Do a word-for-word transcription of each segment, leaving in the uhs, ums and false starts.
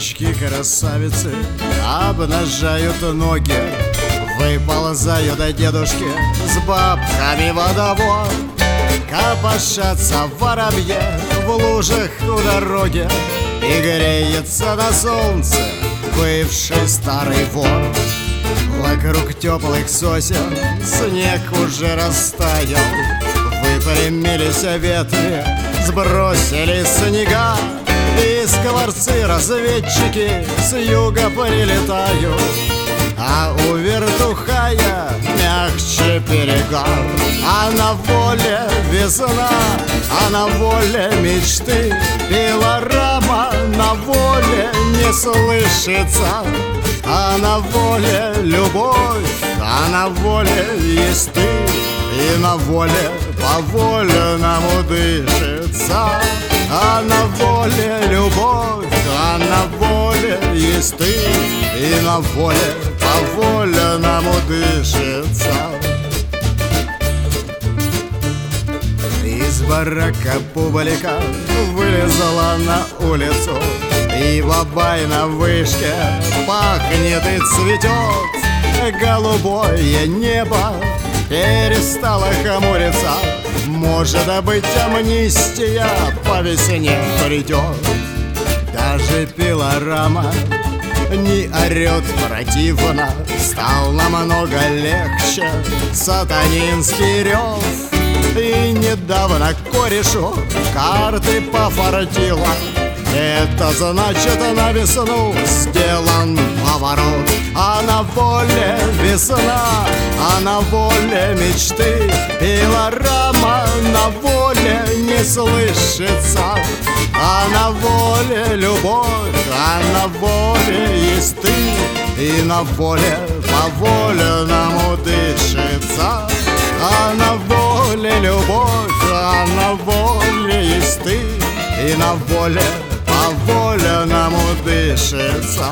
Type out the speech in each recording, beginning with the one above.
Девочки-красавицы обнажают ноги, выползают дедушки с бабками во двор. Копошатся воробьи в лужах у дороги, и греется на солнце бывший старый вор. Вокруг теплых сосен снег уже растаял, выпрямились ветви, сбросили снега, и скворцы разведчики с юга прилетают. А у вертухая мягче берега, а на воле весна, а на воле мечты. Пилорама на воле не слышится, а на воле любовь, а на воле есть ты. И на воле по-вольному дышится, а на воле любовь, а на воле есть ты. И на воле по-вольному дышится. Из барака публика вылезла на улицу, и бабай на вышке пахнет и цветет. Голубое небо перестало хмуриться, может быть, амнистия по весне придет. Даже пилорама не орет противно, стал намного легче сатанинский рев. И недавно корешу карты пофартило, это значит, на весну сделан поворот. А на воле весна, а на воле мечты. Пилорама на воле не слышится, а на воле любовь, а на воле есть ты. И на воле по-вольному дышится, а на воле любовь, а на воле есть ты. И на воле по-вольному дышится.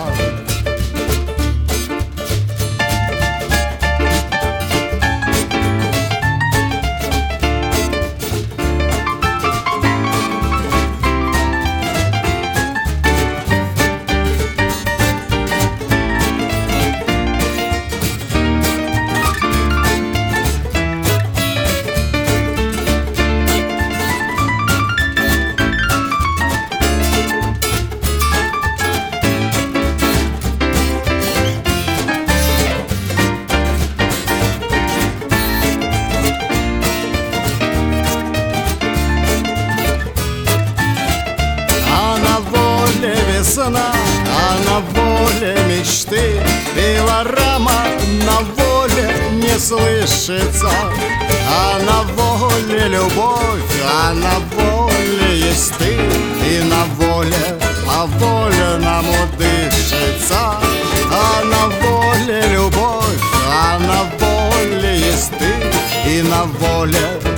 Весна, а на воле мечты. Пилорама на воле не слышится, а на воле любовь, а на воле есть ты. И на воле по-вольному дышится, а на воле любовь, а на воле есть ты. И на воле